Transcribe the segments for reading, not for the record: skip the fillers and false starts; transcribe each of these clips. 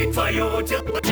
не твое дело.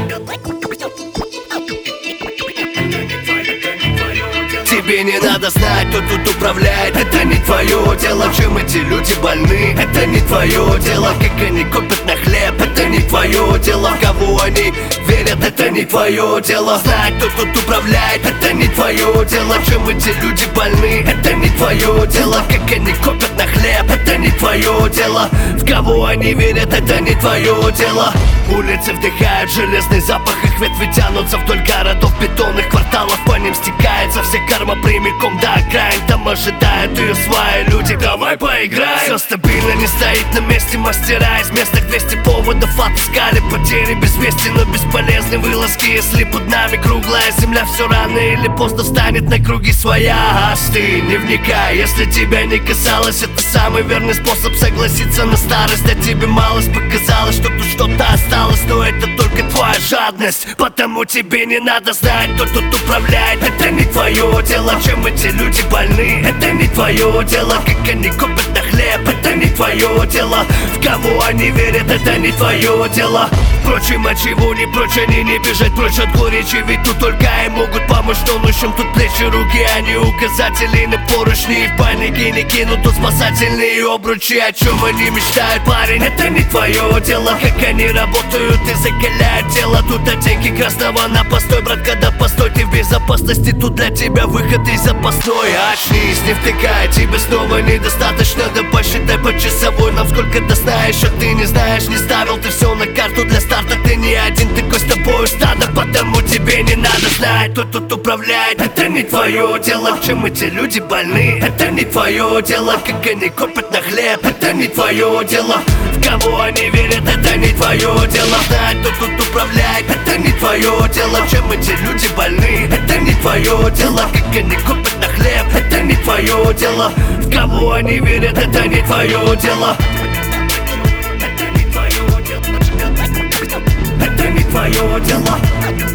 Тебе не надо знать, кто тут управляет. Это не твое дело, чем эти люди больны. Это не твое дело, как они копят на хлеб. Это не твое дело, в кого они верят. Это не твое дело. Знать, кто тут управляет. Это не твое дело, чем эти люди больны. Это не твое дело, как они копят на хлеб. Это не твое дело, в кого они верят. Это не твое дело. Улицы вдыхают железный запах, их ветви тянутся вдоль городов, бетонных кварталов. По ним стекается вся карма прямиком до окраин. Там ожидают ее свои люди. Давай поиграем. Все стабильно, не стоит на месте. Мастера из местных 200 поводов отыскали потери без вести, но бесполезны вылазки, если под нами круглая земля. Все рано или поздно встанет на круги своя. Аж ты не вникай, если тебя не касалось. Это самый верный способ согласиться на старость. А тебе малость показалось, что тут что-то осталось, но это только твоя жадность. Потому тебе не надо знать, кто тут управляет. Это не твое дело, чем эти люди больны. Это не твое дело, как они копят на хлеб. Это не твое дело, в кого они верят. Это не твое дело. Впрочем, а чего не прочь, они не бежать прочь от горечи. Ведь тут только и могут помочь тонущим. Тут плечи, руки, а не указатели на поручни. И в панике не кинут тут спасательные обручи. О чем они мечтают, парень, это не твое дело. Как они работают и закаляют тело. Тут от деньги красного на постой, брат, когда постой, ты в безопасности. Тут для тебя выход из запасной. Очнись, не втыкай, тебе снова недостаточно. Да посчитай по часовой, нам сколько до сна еще ты не знаешь. Не ставил ты все на карту для старта, ты не один, такой с тобой стадо. Потому тебе не надо знать, кто тут управляет. Это не твое дело, чем эти люди больны. Это не твое дело, как они копят на хлеб. Это не твое дело, в кого они верят. Это не твое дело, знать, кто тут управляет. Это не твое дело, чем эти люди больны. Это не твое дело, как они копят на хлеб. Это не твое дело, в кого они верят. Это не твое дело. Это не твое дело. Это не твое дело.